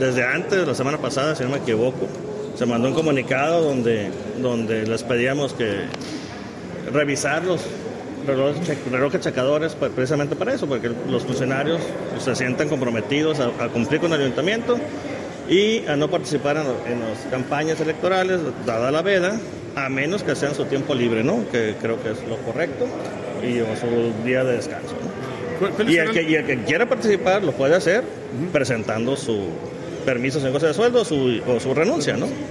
Desde antes, la semana pasada, si no me equivoco, se mandó un comunicado donde les pedíamos que revisar los relojes checadores precisamente para eso, porque los funcionarios se sientan comprometidos a cumplir con el ayuntamiento y a no participar en las campañas electorales, dada la veda, a menos que sea en su tiempo libre, ¿no? Que creo que es lo correcto, o su día de descanso, ¿no? Y el que quiera participar lo puede hacer presentando su permiso sin goce de sueldo o su renuncia, ¿no?